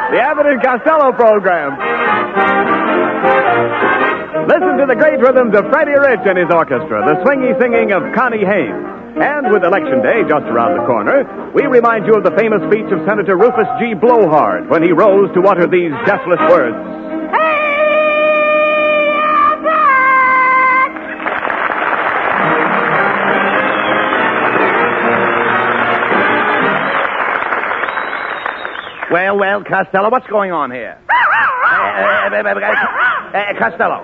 The Abbott and Costello program. Listen to the great rhythms of Freddie Rich and his orchestra, the swingy singing of Connie Haynes. And with Election Day just around the corner, we remind you of the famous speech of Senator Rufus G. Blowhard when he rose to utter these deathless words. Well, Costello, what's going on here? Costello.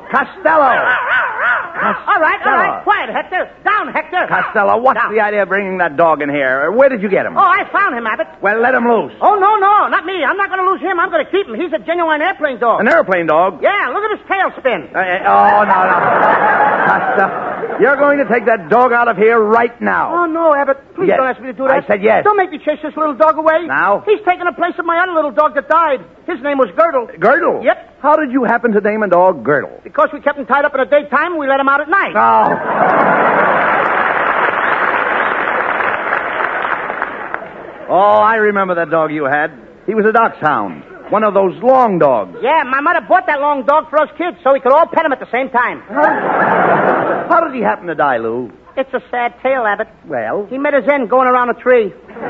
All right. Quiet, Hector. Down, Hector. Costello, what's the idea of bringing that dog in here? Where did you get him? Oh, I found him, Abbott. Well, let him loose. Oh, no, not me. I'm not going to lose him. I'm going to keep him. He's a genuine airplane dog. An airplane dog? Yeah, look at his tail spin. No. Costello, you're going to take that dog out of here right now. Oh, no, Abbott. Please don't ask me to do that. I said yes. Don't make me chase this little dog away. Now? He's taking the place of my other little dog that died. His name was Girdle. Girdle? Yep. How did you happen to name a dog Girdle? Because we kept him tied up in the daytime and we let him out at night. Oh, I remember that dog you had. He was a dachshund. One of those long dogs. Yeah, my mother bought that long dog for us kids so we could all pet him at the same time. How did he happen to die, Lou? It's a sad tale, Abbott. Well? He met his end going around a tree.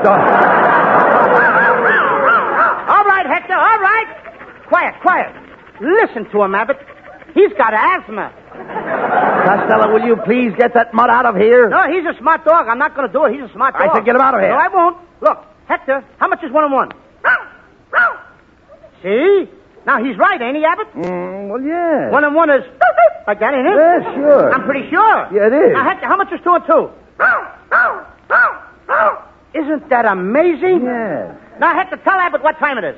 All right, Hector, all right. Quiet. Listen to him, Abbott. He's got asthma. Costello, will you please get that mutt out of here? No, he's a smart dog. I'm not going to do it. He's a smart dog. I said get him out of here. No, I won't. Look, Hector, how much is 1 and 1? See? Now, he's right, ain't he, Abbott? Well, yeah. 1 and 1 is like that, ain't it? Yeah, sure. I'm pretty sure. Yeah, it is. Now, Hector, how much is 2 and 2? Isn't that amazing? Yeah. Now, Hector, tell Abbott what time it is.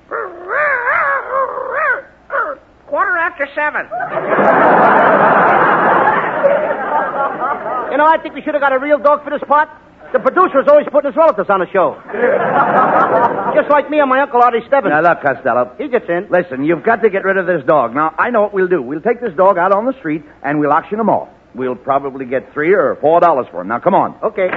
7:15. You know, I think we should have got a real dog for this part. The producer is always putting his relatives on the show. Just like me and my Uncle Artie Stebbins. Now, look, Costello. He gets in. Listen, you've got to get rid of this dog. Now, I know what we'll do. We'll take this dog out on the street, and we'll auction him off. We'll probably get $3 or $4 for him. Now, come on. Okay.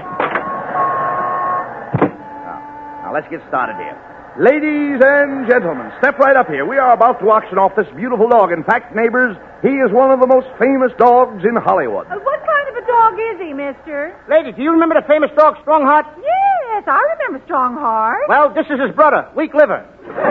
Now, let's get started here. Ladies and gentlemen, step right up here. We are about to auction off this beautiful dog. In fact, neighbors, he is one of the most famous dogs in Hollywood. What kind of a dog is he, mister? Lady, do you remember the famous dog, Strongheart? Yes, I remember Strongheart. Well, this is his brother, Weak Liver.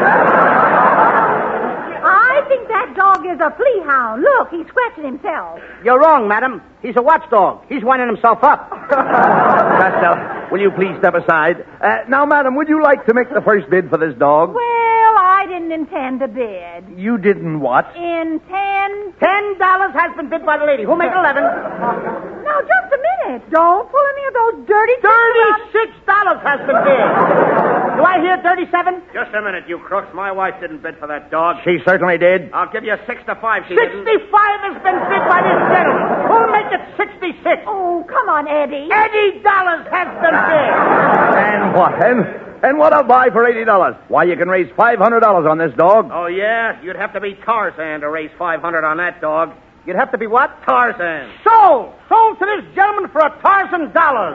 I think that dog is a flea hound. Look, he's scratching himself. You're wrong, madam. He's a watchdog. He's winding himself up. Costello, will you please step aside? Now, madam, would you like to make the first bid for this dog? Well, I didn't intend to bid. You didn't what? Intend? $10 has been bid by the lady. Who'll make 11? Now, just a minute. Don't pull any of those dirty $36 has been bid. Do I hear 37? Just a minute, you crooks. My wife didn't bid for that dog. She certainly did. I'll give you 6 to 5. She 65 has been bid by this gentleman. Who'll make it 66? Oh, come on, Eddie. $80 has been bid. And what? And what I'll buy for $80? Why, you can raise $500 on this dog. Oh, yeah? You'd have to be Tarzan to raise $500 on that dog. You'd have to be what? Tarzan. Sold to this gentleman for $1,000.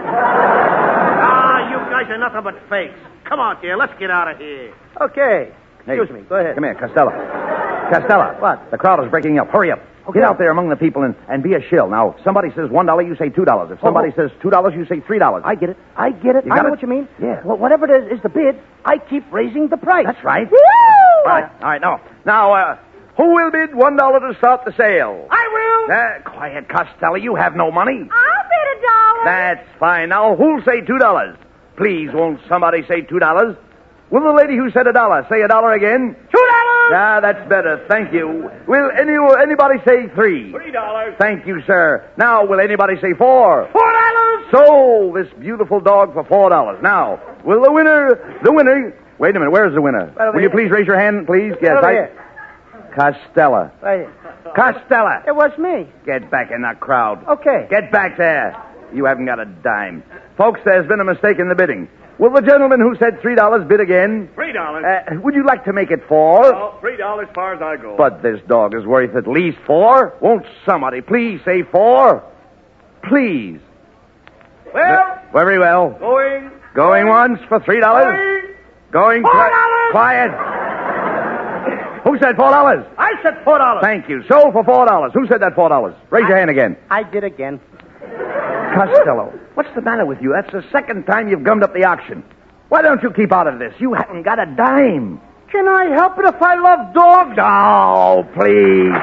Ah, you guys are nothing but fakes. Come on, dear, let's get out of here. Okay. Excuse me. Go ahead. Come here, Costello. Costello. What? The crowd is breaking up. Hurry up. Okay. Get out there among the people and be a shill. Now, if somebody says $1, you say $2. If somebody says $2, you say $3. I get it. You I got know it? what you mean. Yeah. Well, whatever it is the bid, I keep raising the price. That's right. Woo! All right, now, who will bid $1 to start the sale? I will. Quiet, Costello. You have no money. I'll bid $1. That's fine. Now, who'll say $2? Please, won't somebody say $2? Will the lady who said $1 say $1 again? $2. Ah, that's better. Thank you. Will anybody say $3? $3. Thank you, sir. Now, will anybody say $4? $4. Sold this beautiful dog for $4. Now, will the winner... Wait a minute, where's the winner? over Will you here. please raise your hand, please? Yes, over here. Costello. Right here. Costello. It was me. Get back in the crowd. Okay. Get back there. You haven't got a dime. Folks, there's been a mistake in the bidding. Will the gentleman who said $3 bid again? $3. Would you like to make it $4? Oh, $3 as far as I go. But this dog is worth at least $4. Won't somebody please say $4? Please. Well, Very well. going. Going once for $3. Going $4. Quiet. Who said $4? I said $4. Thank you. Sold for $4. Who said that $4? Raise your hand again. I did again. Costello, what's the matter with you? That's the second time you've gummed up the auction. Why don't you keep out of this? You haven't got a dime. Can I help it if I love dogs? Oh, please.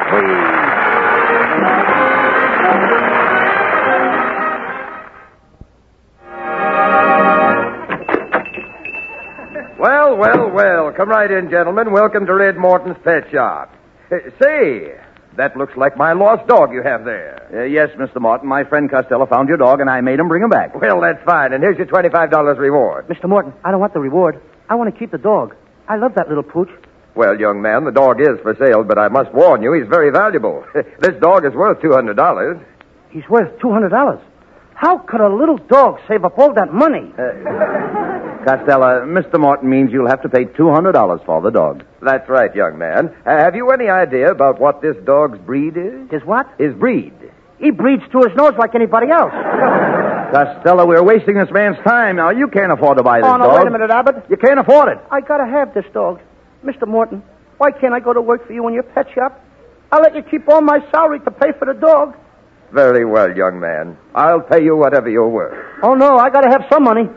Well. Come right in, gentlemen. Welcome to Red Morton's Pet Shop. Say, that looks like my lost dog you have there. Yes, Mr. Morton. My friend Costello found your dog, and I made him bring him back. Well, that's fine. And here's your $25 reward. Mr. Morton, I don't want the reward. I want to keep the dog. I love that little pooch. Well, young man, the dog is for sale, but I must warn you, he's very valuable. This dog is worth $200. He's worth $200. How could a little dog save up all that money? Costello, Mr. Morton means you'll have to pay $200 for the dog. That's right, young man. Have you any idea about what this dog's breed is? His what? His breed. He breathes through his nose like anybody else. Costello, we're wasting this man's time. Now, you can't afford to buy this dog. Oh, no, wait a minute, Abbott. You can't afford it. I gotta have this dog. Mr. Morton, why can't I go to work for you in your pet shop? I'll let you keep all my salary to pay for the dog. Very well, young man. I'll pay you whatever you're worth. Oh, no, I gotta have some money.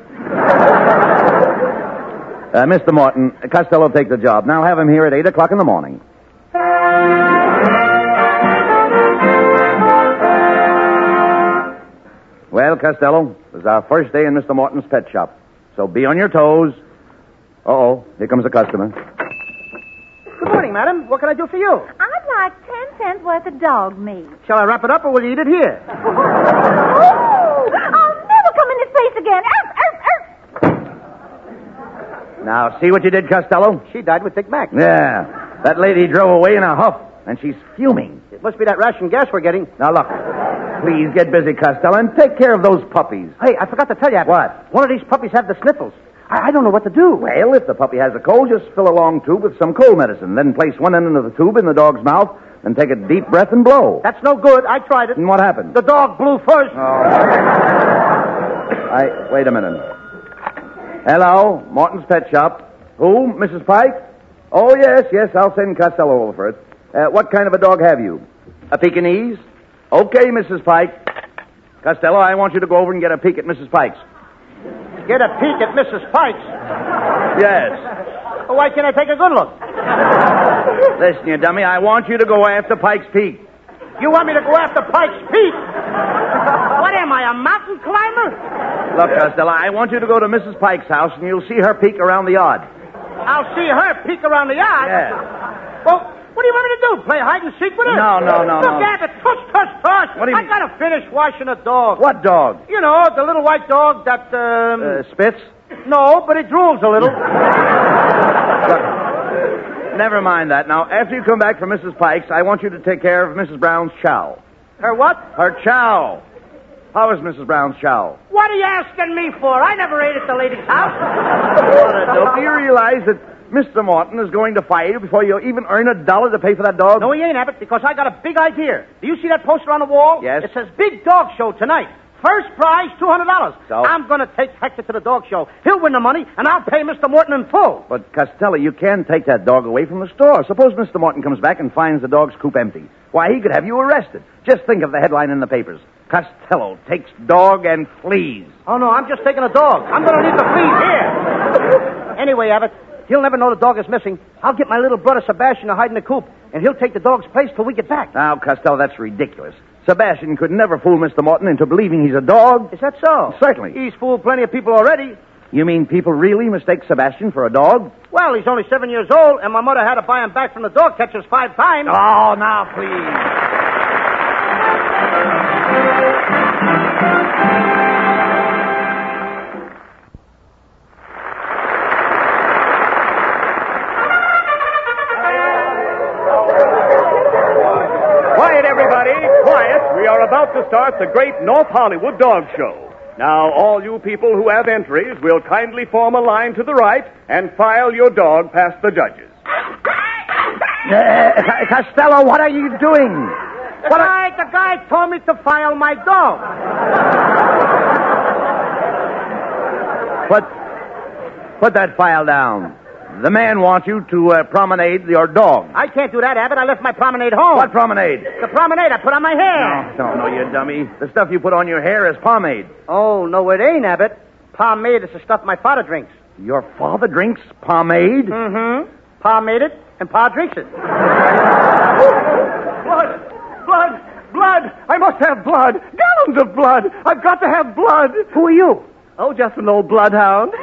Mr. Morton, Costello will take the job. Now have him here at 8 o'clock in the morning. Well, Costello, this is our first day in Mr. Morton's pet shop. So be on your toes. Uh-oh, here comes a customer. Good morning, madam. What can I do for you? I'd like 10 cents worth of dog meat. Shall I wrap it up or will you eat it here? Oh, I'll never come in this place again. Now, see what you did, Costello? She died with Dick Mack. Yeah. That lady drove away in a huff, and she's fuming. It must be that ration gas we're getting. Now, look, please get busy, Costello, and take care of those puppies. Hey, I forgot to tell you, Abbott. What? One of these puppies have the sniffles. I don't know what to do. Well, if the puppy has a cold, just fill a long tube with some cold medicine. Then place one end of the tube in the dog's mouth and take a deep breath and blow. That's no good. I tried it. And what happened? The dog blew first. Wait a minute. Hello, Morton's Pet Shop. Who? Mrs. Pike? Oh, yes, I'll send Costello over for it. What kind of a dog have you? A Pekingese? Okay, Mrs. Pike. Costello, I want you to go over and get a peek at Mrs. Pike's. Get a peek at Mrs. Pike's? Yes. Well, why can't I take a good look? Listen, you dummy, I want you to go after Pike's Peak. You want me to go after Pike's Peak? What am I, a mountain climber? Look, Costello, I want you to go to Mrs. Pike's house and you'll see her peek around the yard. I'll see her peek around the yard? Yeah. Well, what do you want me to do? Play hide and seek with her? No. Look, Abbott, tush. What do you mean? I gotta finish washing the dog. What dog? You know, the little white dog that, Spitz? No, but it drools a little. Look, never mind that. Now, after you come back from Mrs. Pike's, I want you to take care of Mrs. Brown's chow. Her what? Her chow. How is Mrs. Brown's chow? What are you asking me for? I never ate at the lady's house. Do you realize that Mr. Morton is going to fire you before you even earn $1 to pay for that dog? No, he ain't, Abbott, because I got a big idea. Do you see that poster on the wall? Yes. It says Big Dog Show tonight. First prize, $200. So? I'm going to take Hector to the dog show. He'll win the money, and I'll pay Mr. Morton in full. But, Costello, you can't take that dog away from the store. Suppose Mr. Morton comes back and finds the dog's coop empty. Why, he could have you arrested. Just think of the headline in the papers. Costello takes dog and flees. Oh, no, I'm just taking a dog. I'm going to leave the fleas here. Anyway, Abbott, he'll never know the dog is missing. I'll get my little brother Sebastian to hide in the coop, and he'll take the dog's place till we get back. Now, Costello, that's ridiculous. Sebastian could never fool Mr. Morton into believing he's a dog. Is that so? Certainly. He's fooled plenty of people already. You mean people really mistake Sebastian for a dog? Well, he's only 7 years old, and my mother had to buy him back from the dog catchers 5 times. Oh, now, please. Quiet, everybody. Quiet. We are about to start the great North Hollywood Dog Show. Now, all you people who have entries will kindly form a line to the right and file your dog past the judges. Costello, what are you doing? The guy told me to file my dog. Put that file down. The man wants you to promenade your dog. I can't do that, Abbott. I left my promenade home. What promenade? The promenade I put on my hair. No, you dummy. The stuff you put on your hair is pomade. Oh, no, it ain't, Abbott. Pomade is the stuff my father drinks. Your father drinks pomade? Mm-hmm. Pa made it, and Pa drinks it. Blood! I must have blood. Gallons of blood. I've got to have blood. Who are you? Oh, just an old bloodhound.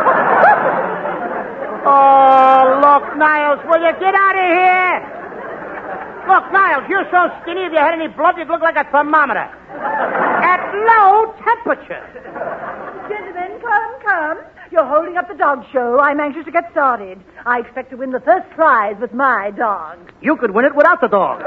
Oh, look, Niles, will you get out of here? Look, Niles, you're so skinny, if you had any blood, you'd look like a thermometer. At low temperature. Gentlemen, come. You're holding up the dog show. I'm anxious to get started. I expect to win the first prize with my dog. You could win it without the dog.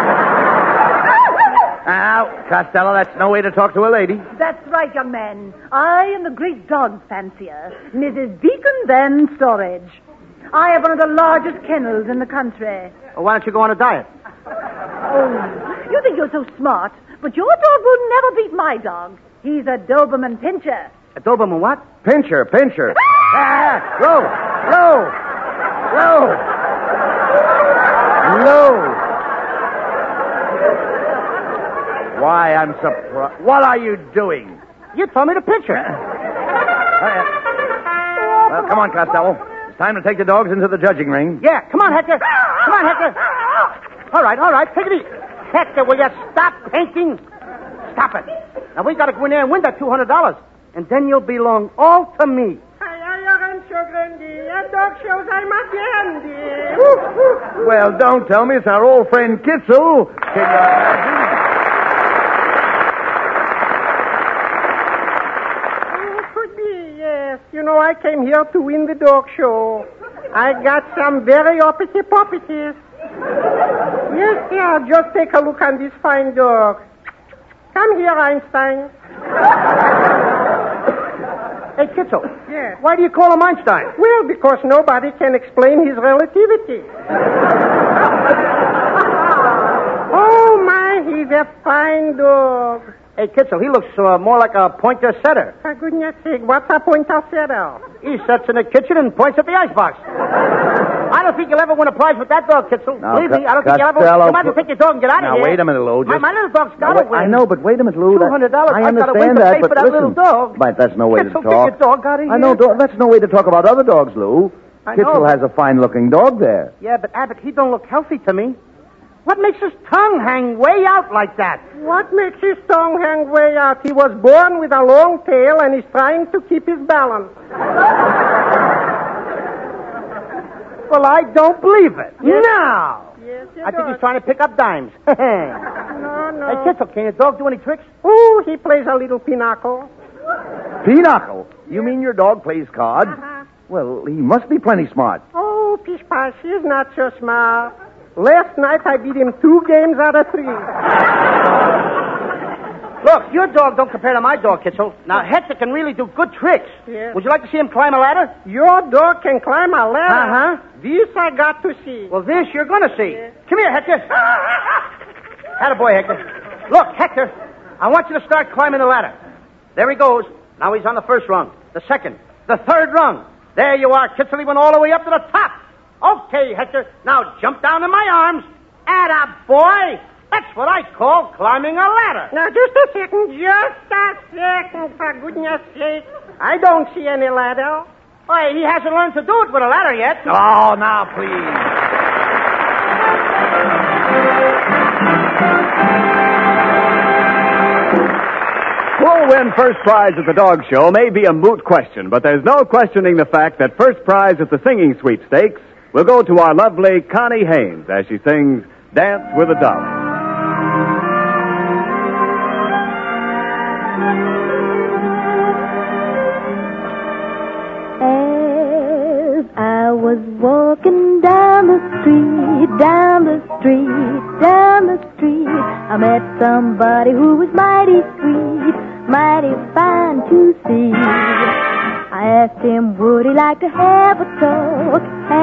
Now, Costello, that's no way to talk to a lady. That's right, young man. I am the great dog fancier, Mrs. Beacon Van Storage. I have one of the largest kennels in the country. Well, why don't you go on a diet? Oh, you think you're so smart, but your dog will never beat my dog. He's a Doberman Pinscher. A Doberman what? Pinscher. Low. Why, I'm surprised. What are you doing? You told me to pinch her. Well, come on, Costello. It's time to take the dogs into the judging ring. Yeah, come on, Hector. All right, take it easy. Hector, will you stop painting? Stop it. Now, we got to go in there and win that $200, and then you'll belong all to me. Well, don't tell me it's our old friend Kitzel. Can you imagine? Yes. You know, I came here to win the dog show. I got some very uppity puppies. Yes, sir. Just take a look on this fine dog. Come here, Einstein. Hey, Kitzel. Yes. Why do you call him Einstein? Well, because nobody can explain his relativity. Oh, my, he's a fine dog. Hey, Kitzel, he looks more like a pointer setter. For goodness sake, what's a pointer setter? He sits in the kitchen and points at the icebox. I don't think you'll ever win a prize with that dog, Kitzel. Now, Believe me, I don't think you'll ever... Costello, You might as well take your dog and get out of now, here. wait a minute, Lou. My little dog's got to win. I know, but wait a minute, Lou. $200. I I've got to win understand to that, pay but for that listen. little dog. But that's no way Kitzel, to talk. get your dog out of here. I know, that's no way to talk about other dogs, Lou. I Kitzel know. has a fine-looking dog there. Yeah, but Abbott, he don't look healthy to me. What makes his tongue hang way out like that? What makes his tongue hang way out? He was born with a long tail and he's trying to keep his balance. Well, I don't believe it. Yes. No. Yes, I think he's trying to pick up dimes. No. Hey, Kitzel, can your dog do any tricks? Oh, he plays a little pinochle. Pinochle? You mean your dog plays cards? Uh-huh. Well, he must be plenty smart. Oh, Pish Posh, he's not so smart. Last night I beat him 2 games out of 3. Look, your dog don't compare to my dog, Kitzel. Now, Hector can really do good tricks. Yes. Would you like to see him climb a ladder? Your dog can climb a ladder. Uh-huh. This I got to see. Well, this you're going to see. Yes. Come here, Hector. Attaboy, Hector. Look, Hector, I want you to start climbing the ladder. There he goes. Now he's on the first rung, the second, the third rung. There you are, Kitzel. He went all the way up to the top. Okay, Hector, now jump down in my arms. Attaboy. That's what I call climbing a ladder. Now, just a second. For goodness sake. I don't see any ladder. Why, he hasn't learned to do it with a ladder yet. Oh, now, please. Who'll win first prize at the dog show may be a moot question, but there's no questioning the fact that first prize at the singing sweepstakes will go to our lovely Connie Haynes as she sings Dance with a Dollar. As I was walking down the street, I met somebody who was mighty sweet, mighty fine to see. I asked him, would he like to have a talk,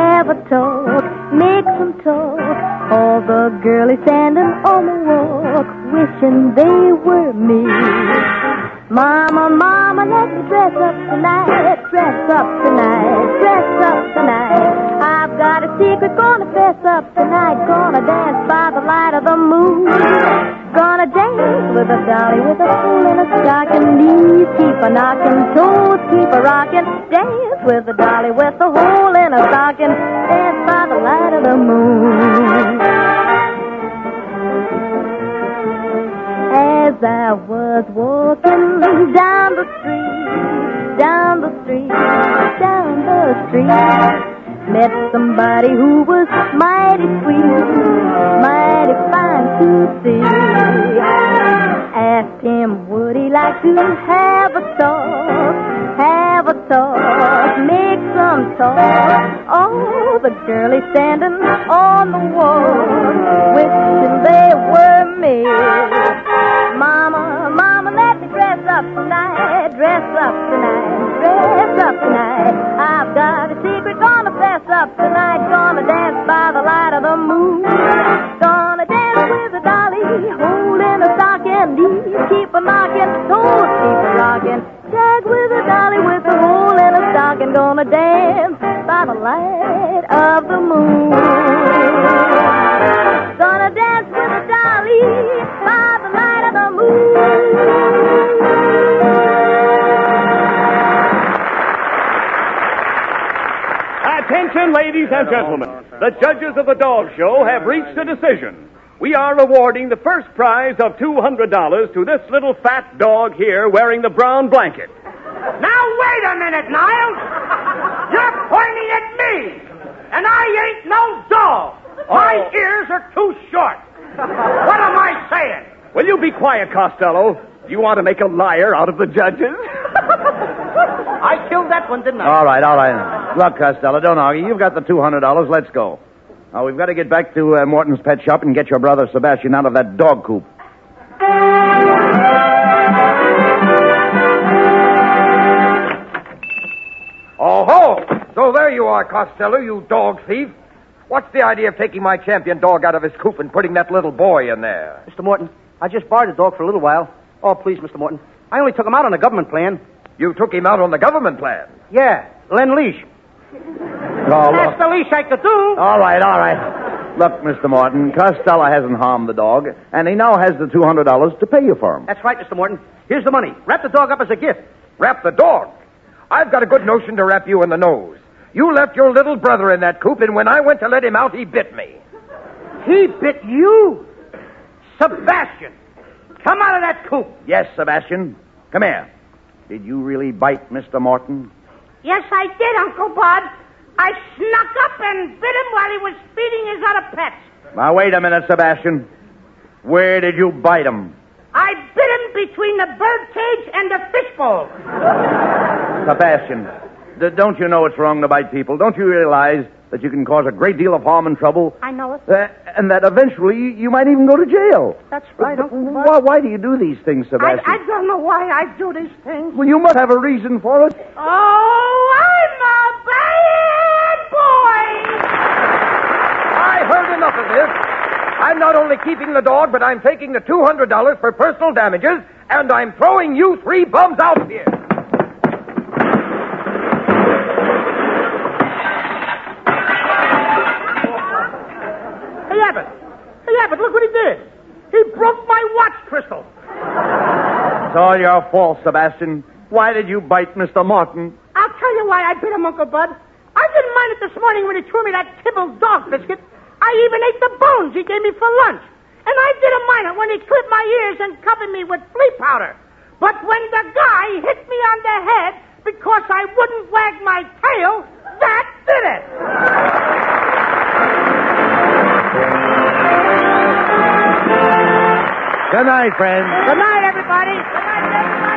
make some talk. All the girlies standing on the walk, wishing they were me. Mama, mama, let me dress up tonight, dress up tonight, dress up tonight. I've got a secret, gonna dress up tonight, gonna dance by the light of the moon. Gonna dance with a dolly with a hole in a stocking, knees keep a knocking, toes keep a rocking. Dance with a dolly with a hole in a stocking, dance by the light of the moon. As I was walking down the street, down the street, down the street, met somebody who was mighty sweet, mighty fine to see. Asked him, would he like to have a talk, make some talk. Oh, the girlie standing on the wall, wishing they were me. Mama, mama, let me dress up tonight, dress up tonight, dress up tonight. I've got a secret, gonna dress up tonight, gonna dance by the light of the moon. Gonna dance with a dolly, holding a stocking, knees keep a knocking, toes keep a rocking. Tag with a dolly with a hole in a stocking, gonna dance by the light of the moon. Gonna dance with a dolly by the light of the moon. Attention, ladies and gentlemen. The judges of the Dog Show have reached a decision. We are awarding the first prize of $200 to this little fat dog here wearing the brown blanket. Now, wait a minute, Niles. You're pointing at me, and I ain't no dog. My ears are too short. What am I saying? Will you be quiet, Costello? You want to make a liar out of the judges? I killed that one, didn't I? All right. Look, Costello, don't argue. You've got the $200. Let's go. Now, we've got to get back to Morton's pet shop and get your brother Sebastian out of that dog coop. Oh-ho! So there you are, Costello, you dog thief. What's the idea of taking my champion dog out of his coop and putting that little boy in there? Mr. Morton, I just borrowed the dog for a little while. Oh, please, Mr. Morton. I only took him out on a government plan. You took him out on the government plan? Yeah, Lend-Lease. That's the least I could do. All right. Look, Mr. Morton, Costello hasn't harmed the dog, and he now has the $200 to pay you for him. That's right, Mr. Morton. Here's the money. Wrap the dog up as a gift. Wrap the dog? I've got a good notion to wrap you in the nose. You left your little brother in that coop, and when I went to let him out, he bit me. He bit you? Sebastian, come out of that coop. Yes, Sebastian. Come here. Did you really bite Mr. Morton? Yes, I did, Uncle Bud. I snuck up and bit him while he was feeding his other pets. Now, wait a minute, Sebastian. Where did you bite him? I bit him between the birdcage and the fishbowl. Sebastian, don't you know it's wrong to bite people? Don't you realize that you can cause a great deal of harm and trouble? I know it. And that eventually you might even go to jail. That's right, Uncle Bud. Why do you do these things, Sebastian? I don't know why I do these things. Well, you must have a reason for it. Oh, I'm a bad boy! I heard enough of this. I'm not only keeping the dog, but I'm taking the $200 for personal damages, and I'm throwing you three bums out of here. Hey, Abbott, look what he did. He broke my watch crystal. It's all your fault, Sebastian. Why did you bite Mr. Morton? I'll tell you why I bit him, Uncle Bud. I didn't mind it this morning when he threw me that Tibble dog biscuit. I even ate the bones he gave me for lunch. And I didn't mind it when he clipped my ears and covered me with flea powder. But when the guy hit me on the head because I wouldn't wag my tail, that did it. Good night, friends. Good night, everybody. Good night, everybody.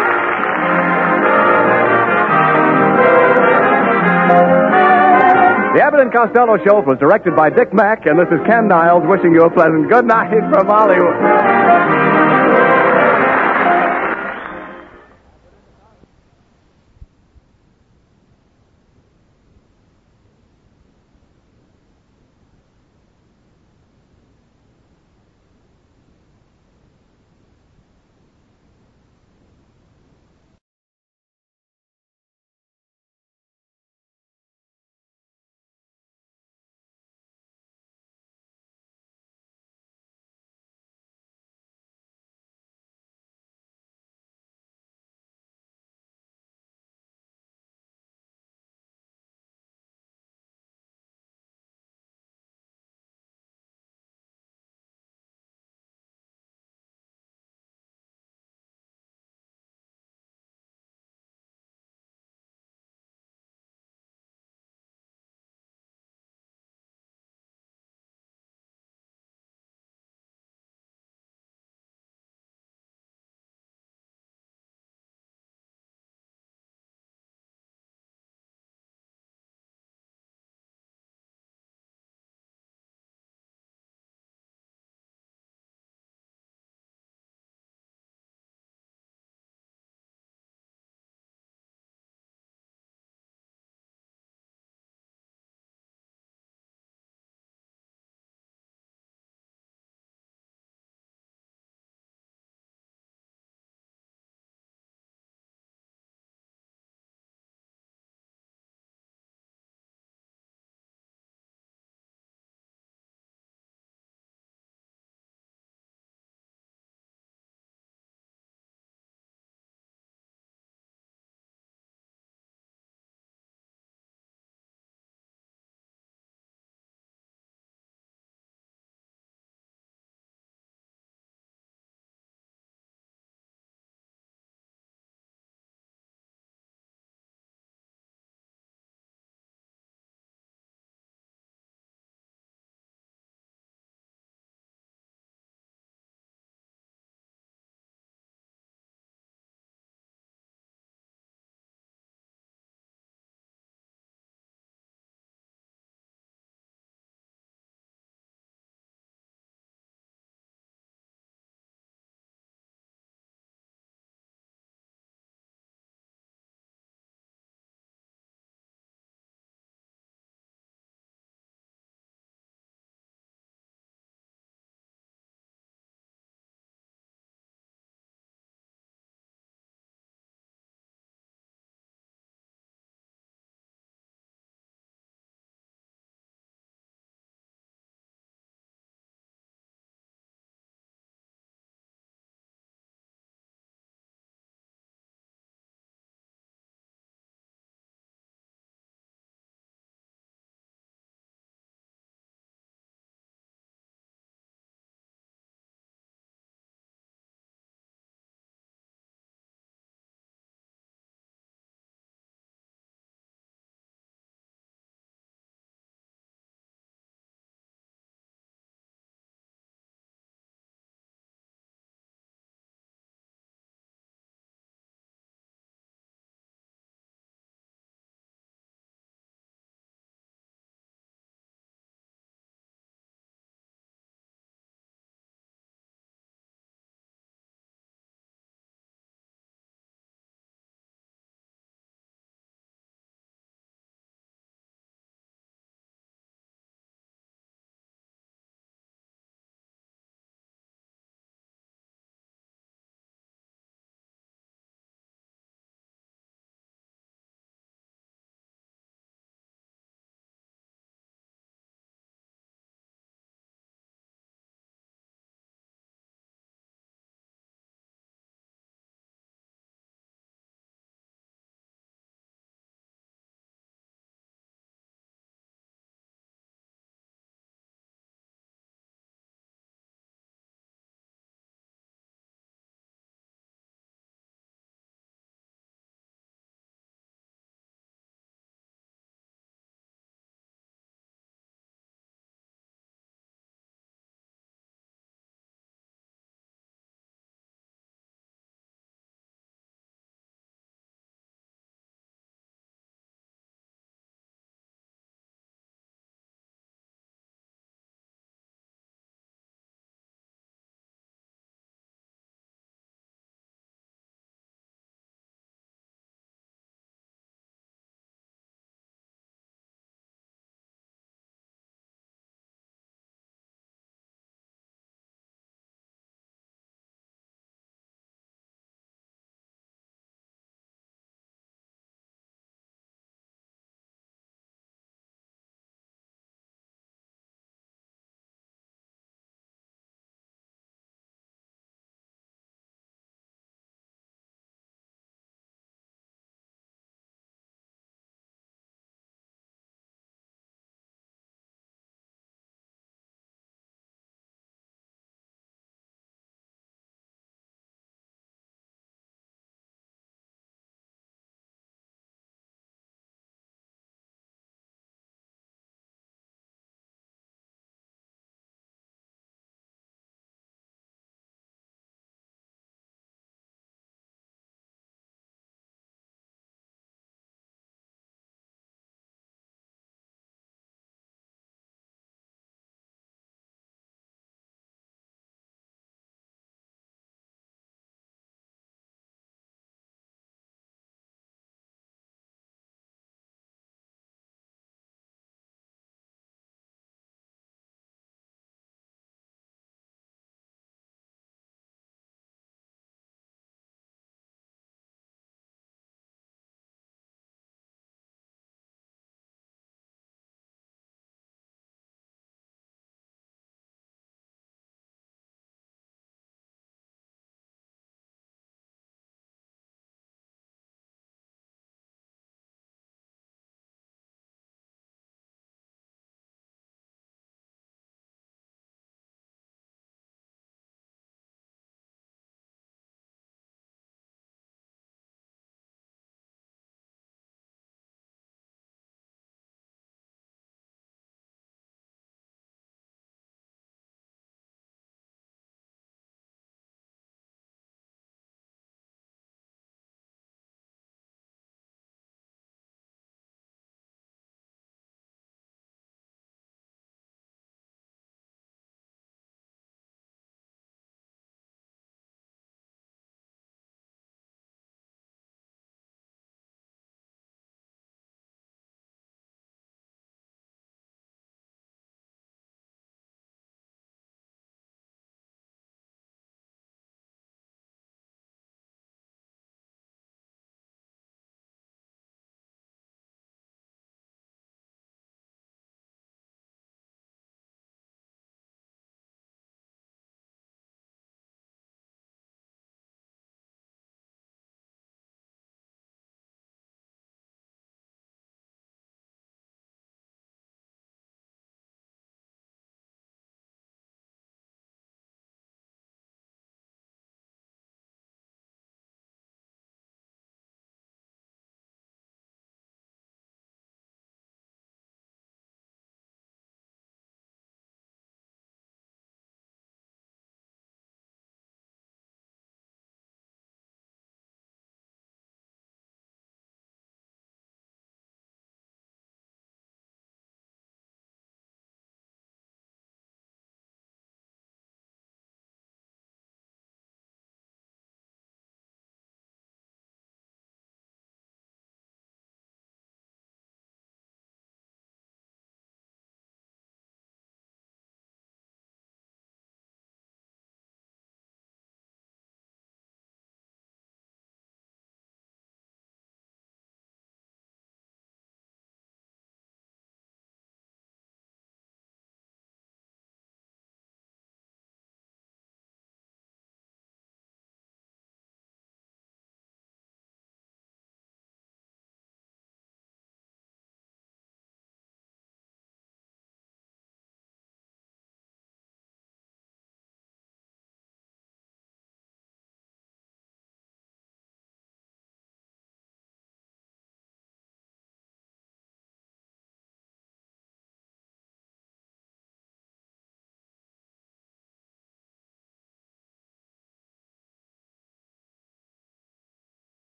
The Abbott and Costello Show was directed by Dick Mack, and this is Ken Niles wishing you a pleasant good night from Hollywood.